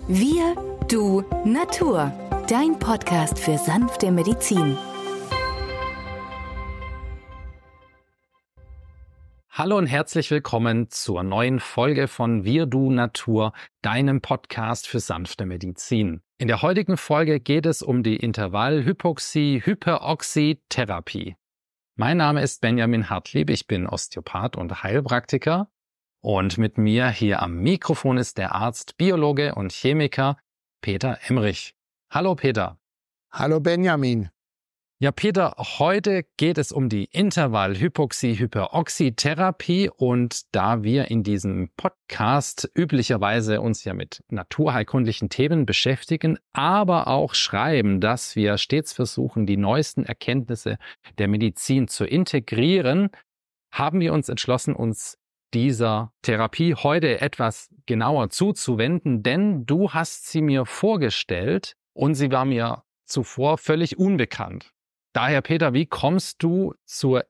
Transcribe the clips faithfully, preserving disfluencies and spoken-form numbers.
Wir, du, Natur. Dein Podcast für sanfte Medizin. Hallo und herzlich willkommen zur neuen Folge von Wir, du, Natur, deinem Podcast für sanfte Medizin. In der heutigen Folge geht es um die Intervall-Hypoxie-Hyperoxie-Therapie. Mein Name ist Benjamin Hartlieb, ich bin Osteopath und Heilpraktiker. Und mit mir hier am Mikrofon ist der Arzt, Biologe und Chemiker Peter Emrich. Hallo Peter. Hallo Benjamin. Ja Peter, heute geht es um die Intervall-Hypoxie-Hyperoxie-Therapie und da wir in diesem Podcast üblicherweise uns ja mit naturheilkundlichen Themen beschäftigen, aber auch schreiben, dass wir stets versuchen, die neuesten Erkenntnisse der Medizin zu integrieren, haben wir uns entschlossen, uns dieser Therapie heute etwas genauer zuzuwenden, denn du hast sie mir vorgestellt und sie war mir zuvor völlig unbekannt. Daher, Peter, wie kommst du zur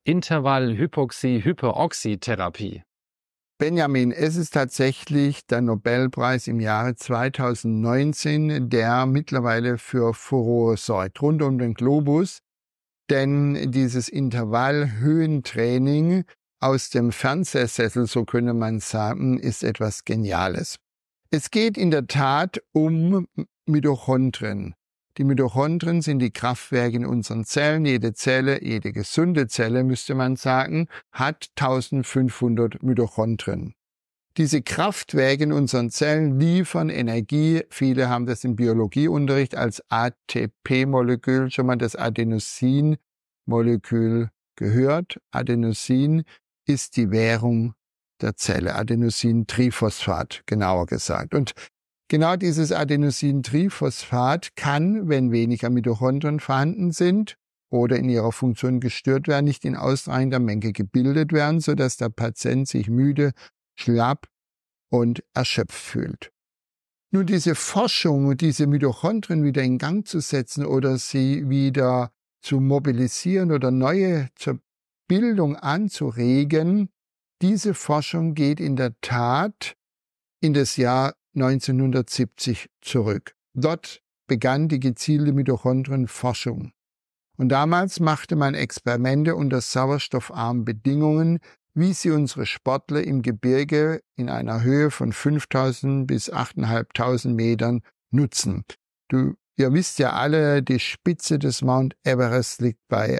Intervall-Hypoxie-Hyperoxie-Therapie? Benjamin, es ist tatsächlich der Nobelpreis im Jahre zweitausendneunzehn, der mittlerweile für Furore sorgt, rund um den Globus, denn dieses Intervallhöhentraining aus dem Fernsehsessel, so könnte man sagen, ist etwas Geniales. Es geht in der Tat um Mitochondrien. Die Mitochondrien sind die Kraftwerke in unseren Zellen. Jede Zelle, jede gesunde Zelle, müsste man sagen, hat eintausendfünfhundert Mitochondrien. Diese Kraftwerke in unseren Zellen liefern Energie. Viele haben das im Biologieunterricht als A T P-Molekül, schon mal das Adenosin-Molekül gehört. Adenosin ist die Währung der Zelle, Adenosintriphosphat, genauer gesagt. Und genau dieses Adenosintriphosphat kann, wenn weniger Mitochondrien vorhanden sind oder in ihrer Funktion gestört werden, nicht in ausreichender Menge gebildet werden, sodass der Patient sich müde, schlapp und erschöpft fühlt. Nun, diese Forschung, diese Mitochondrien wieder in Gang zu setzen oder sie wieder zu mobilisieren oder neue zur Bildung anzuregen, diese Forschung geht in der Tat in das Jahr neunzehnhundertsiebzig zurück. Dort begann die gezielte Mitochondrienforschung. Und damals machte man Experimente unter sauerstoffarmen Bedingungen, wie sie unsere Sportler im Gebirge in einer Höhe von fünftausend bis achttausendfünfhundert Metern nutzen. Du, ihr wisst ja alle, die Spitze des Mount Everest liegt bei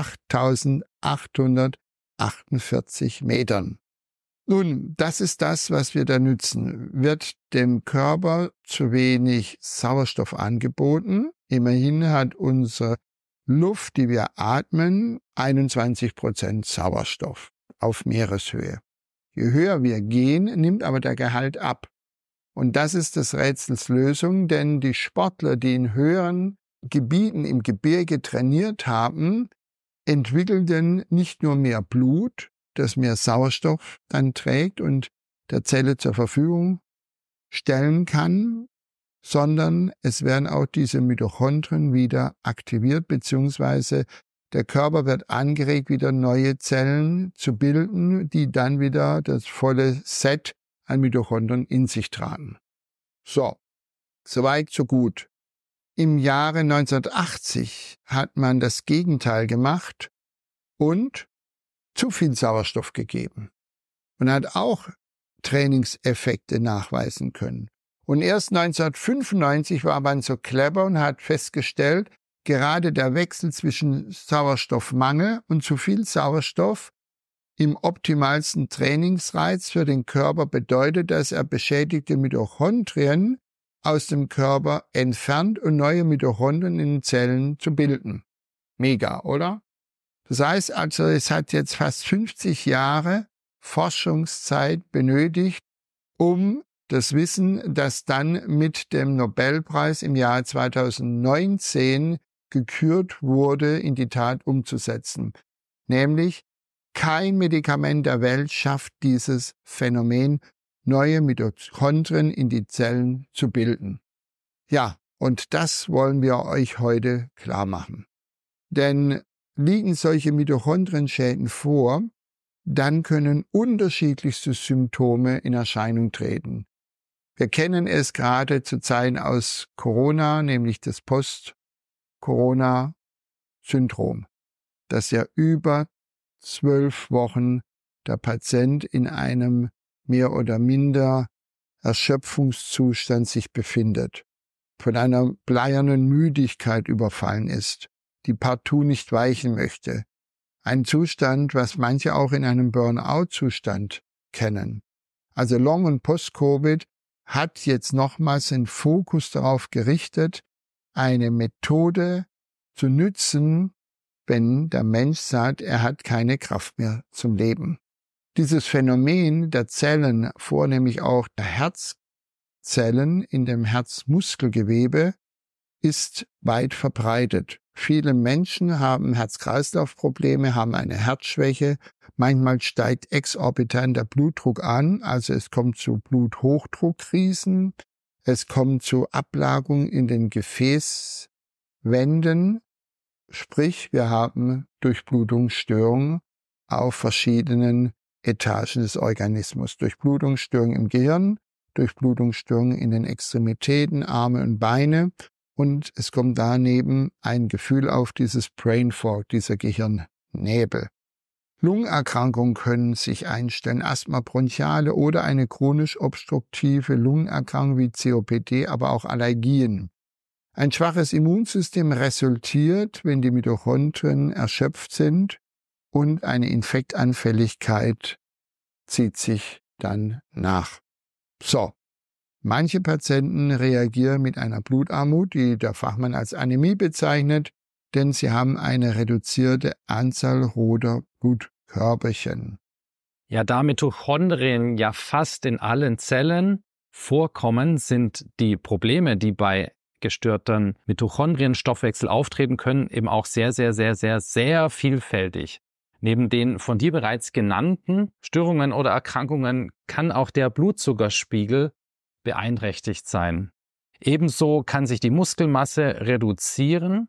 achttausendachthundertachtundvierzig Metern. Nun, das ist das, was wir da nützen. Wird dem Körper zu wenig Sauerstoff angeboten? Immerhin hat unsere Luft, die wir atmen, einundzwanzig Prozent Sauerstoff auf Meereshöhe. Je höher wir gehen, nimmt aber der Gehalt ab. Und das ist des Rätsels Lösung, denn die Sportler, die in höheren Gebieten im Gebirge trainiert haben, entwickelten nicht nur mehr Blut, das mehr Sauerstoff dann trägt und der Zelle zur Verfügung stellen kann, sondern es werden auch diese Mitochondrien wieder aktiviert, beziehungsweise der Körper wird angeregt, wieder neue Zellen zu bilden, die dann wieder das volle Set an Mitochondrien in sich tragen. So, soweit, so gut. Im Jahre neunzehnhundertachtzig hat man das Gegenteil gemacht und zu viel Sauerstoff gegeben und hat auch Trainingseffekte nachweisen können. Und erst neunzehnhundertfünfundneunzig war man so clever und hat festgestellt, gerade der Wechsel zwischen Sauerstoffmangel und zu viel Sauerstoff im optimalsten Trainingsreiz für den Körper bedeutet, dass er beschädigte Mitochondrien aus dem Körper entfernt und neue Mitochondrien in den Zellen zu bilden. Mega, oder? Das heißt also, es hat jetzt fast fünfzig Jahre Forschungszeit benötigt, um das Wissen, das dann mit dem Nobelpreis im Jahr zweitausendneunzehn gekürt wurde, in die Tat umzusetzen. Nämlich, kein Medikament der Welt schafft dieses Phänomen, neue Mitochondrien in die Zellen zu bilden. Ja, und das wollen wir euch heute klar machen. Denn liegen solche Mitochondrienschäden vor, dann können unterschiedlichste Symptome in Erscheinung treten. Wir kennen es gerade zu Zeiten aus Corona, nämlich das Post-Corona-Syndrom, dass ja über zwölf Wochen der Patient in einem mehr oder minder Erschöpfungszustand sich befindet, von einer bleiernen Müdigkeit überfallen ist, die partout nicht weichen möchte. Ein Zustand, was manche auch in einem Burnout-Zustand kennen. Also Long- und Post-Covid hat jetzt nochmals den Fokus darauf gerichtet, eine Methode zu nützen, wenn der Mensch sagt, er hat keine Kraft mehr zum Leben. Dieses Phänomen der Zellen, vornehmlich auch der Herzzellen in dem Herzmuskelgewebe, ist weit verbreitet. Viele Menschen haben Herz-Kreislauf-Probleme, haben eine Herzschwäche. Manchmal steigt exorbitant der Blutdruck an, also es kommt zu Bluthochdruckkrisen. Es kommt zu Ablagerungen in den Gefäßwänden. Sprich, wir haben Durchblutungsstörungen auf verschiedenen Etagen des Organismus. Durchblutungsstörungen im Gehirn, Durchblutungsstörungen in den Extremitäten, Arme und Beine. Und es kommt daneben ein Gefühl auf, dieses Brain Fog, dieser Gehirnnebel. Lungenerkrankungen können sich einstellen, Asthma bronchiale oder eine chronisch obstruktive Lungenerkrankung wie C O P D, aber auch Allergien. Ein schwaches Immunsystem resultiert, wenn die Mitochondrien erschöpft sind, und eine Infektanfälligkeit zieht sich dann nach. So. Manche Patienten reagieren mit einer Blutarmut, die der Fachmann als Anämie bezeichnet, denn sie haben eine reduzierte Anzahl roter Blutkörperchen. Ja, da Mitochondrien ja fast in allen Zellen vorkommen, sind die Probleme, die bei gestörten Mitochondrienstoffwechsel auftreten können, eben auch sehr, sehr, sehr, sehr, sehr vielfältig. Neben den von dir bereits genannten Störungen oder Erkrankungen kann auch der Blutzuckerspiegel beeinträchtigt sein. Ebenso kann sich die Muskelmasse reduzieren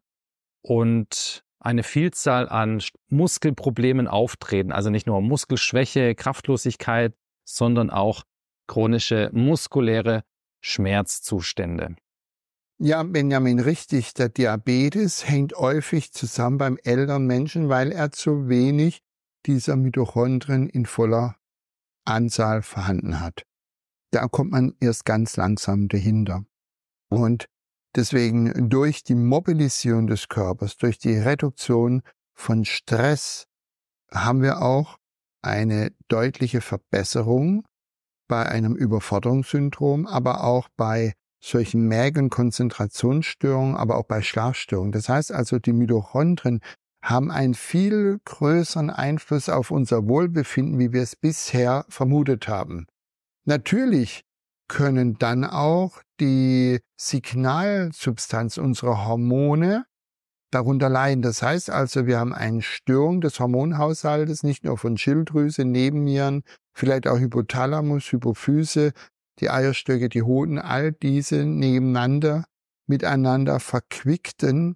und eine Vielzahl an Muskelproblemen auftreten. Also nicht nur Muskelschwäche, Kraftlosigkeit, sondern auch chronische muskuläre Schmerzzustände. Ja, Benjamin, richtig. Der Diabetes hängt häufig zusammen beim älteren Menschen, weil er zu wenig dieser Mitochondrien in voller Anzahl vorhanden hat. Da kommt man erst ganz langsam dahinter. Und deswegen durch die Mobilisierung des Körpers, durch die Reduktion von Stress haben wir auch eine deutliche Verbesserung bei einem Überforderungssyndrom, aber auch bei solchen Magen-Konzentrationsstörungen, aber auch bei Schlafstörungen. Das heißt also, die Mitochondrien haben einen viel größeren Einfluss auf unser Wohlbefinden, wie wir es bisher vermutet haben. Natürlich können dann auch die Signalsubstanz unserer Hormone darunter leiden. Das heißt also, wir haben eine Störung des Hormonhaushaltes, nicht nur von Schilddrüse, Nebennieren, vielleicht auch Hypothalamus, Hypophyse, die Eierstöcke, die Hoden, all diese nebeneinander, miteinander verquickten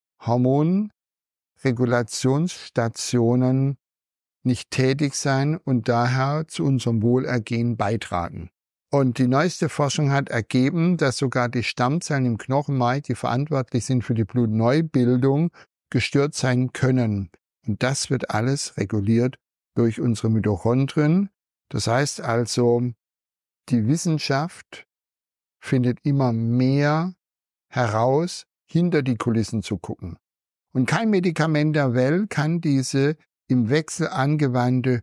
Hormonregulationsstationen nicht tätig sein und daher zu unserem Wohlergehen beitragen. Und die neueste Forschung hat ergeben, dass sogar die Stammzellen im Knochenmark, die verantwortlich sind für die Blutneubildung, gestört sein können. Und das wird alles reguliert durch unsere Mitochondrien. Das heißt also, die Wissenschaft findet immer mehr heraus, hinter die Kulissen zu gucken. Und kein Medikament der Welt kann diese im Wechsel angewandte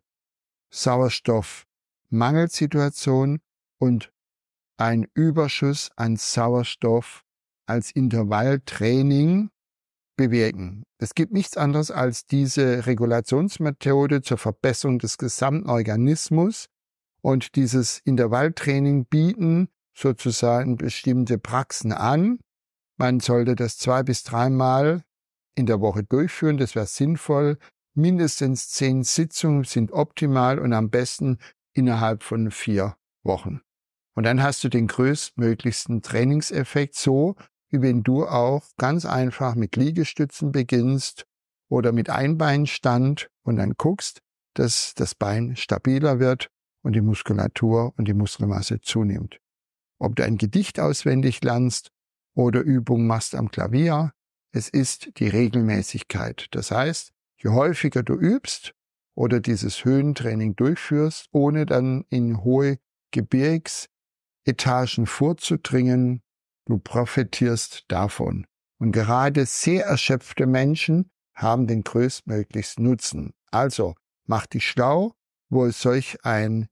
Sauerstoffmangelsituation und ein Überschuss an Sauerstoff als Intervalltraining bewirken. Es gibt nichts anderes als diese Regulationsmethode zur Verbesserung des gesamten Organismus, und dieses Intervalltraining bieten sozusagen bestimmte Praxen an. Man sollte das zwei bis dreimal in der Woche durchführen, das wäre sinnvoll. Mindestens zehn Sitzungen sind optimal und am besten innerhalb von vier Wochen. Und dann hast du den größtmöglichsten Trainingseffekt, so wie wenn du auch ganz einfach mit Liegestützen beginnst oder mit Einbeinstand und dann guckst, dass das Bein stabiler wird und die Muskulatur und die Muskelmasse zunimmt. ob du ein Gedicht auswendig lernst oder Übungen machst am Klavier. Es ist die Regelmäßigkeit. Das heißt, je häufiger du übst oder dieses Höhentraining durchführst, ohne dann in hohe Gebirgsetagen vorzudringen, du profitierst davon. Und gerade sehr erschöpfte Menschen haben den größtmöglichsten Nutzen. Also, mach dich schlau, wo es solch ein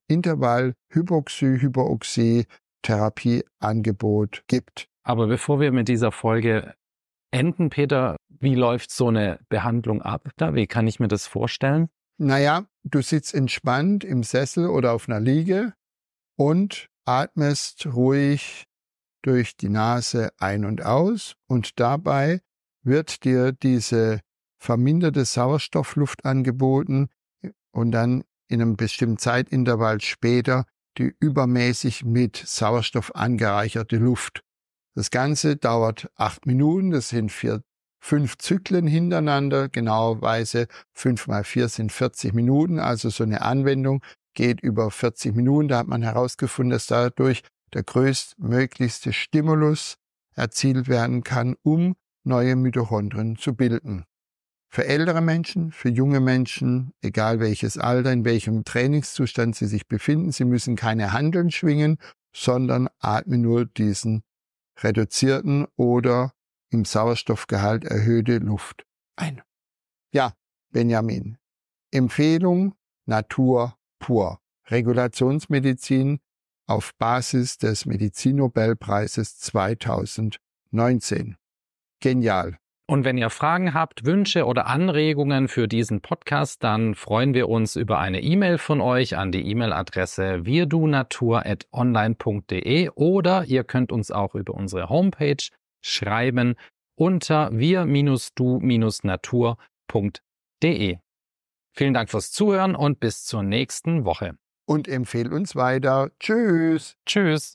Intervall-Hypoxie-Hyperoxie-Therapieangebot gibt. Aber bevor wir mit dieser Folge enden, Peter, wie läuft so eine Behandlung ab? Da, wie kann ich mir das vorstellen? Naja, du sitzt entspannt im Sessel oder auf einer Liege und atmest ruhig durch die Nase ein und aus und dabei wird dir diese verminderte Sauerstoffluft angeboten und dann in einem bestimmten Zeitintervall später die übermäßig mit Sauerstoff angereicherte Luft. Das Ganze dauert acht Minuten, das sind vier, fünf Zyklen hintereinander, genauerweise fünf mal vier sind vierzig Minuten, also so eine Anwendung geht über vierzig Minuten. Da hat man herausgefunden, dass dadurch der größtmöglichste Stimulus erzielt werden kann, um neue Mitochondrien zu bilden. Für ältere Menschen, für junge Menschen, egal welches Alter, in welchem Trainingszustand sie sich befinden, sie müssen keine Hanteln schwingen, sondern atmen nur diesen reduzierten oder im Sauerstoffgehalt erhöhte Luft ein. Ja, Benjamin. Empfehlung Natur pur. Regulationsmedizin auf Basis des Medizinnobelpreises zweitausendneunzehn. Genial. Und wenn ihr Fragen habt, Wünsche oder Anregungen für diesen Podcast, dann freuen wir uns über eine E-Mail von euch an die E-Mail-Adresse wirdunatur at online punkt de oder ihr könnt uns auch über unsere Homepage schreiben unter wir du natur punkt de. Vielen Dank fürs Zuhören und bis zur nächsten Woche. Und empfehlt uns weiter. Tschüss. Tschüss.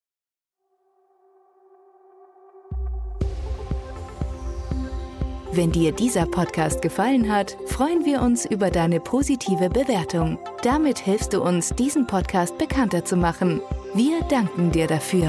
Wenn dir dieser Podcast gefallen hat, freuen wir uns über deine positive Bewertung. Damit hilfst du uns, diesen Podcast bekannter zu machen. Wir danken dir dafür.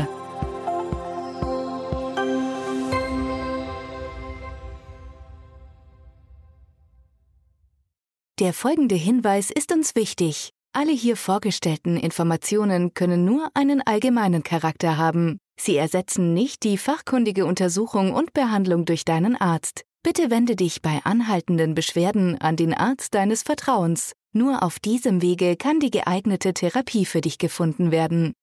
Der folgende Hinweis ist uns wichtig. Alle hier vorgestellten Informationen können nur einen allgemeinen Charakter haben. Sie ersetzen nicht die fachkundige Untersuchung und Behandlung durch deinen Arzt. Bitte wende dich bei anhaltenden Beschwerden an den Arzt deines Vertrauens. Nur auf diesem Wege kann die geeignete Therapie für dich gefunden werden.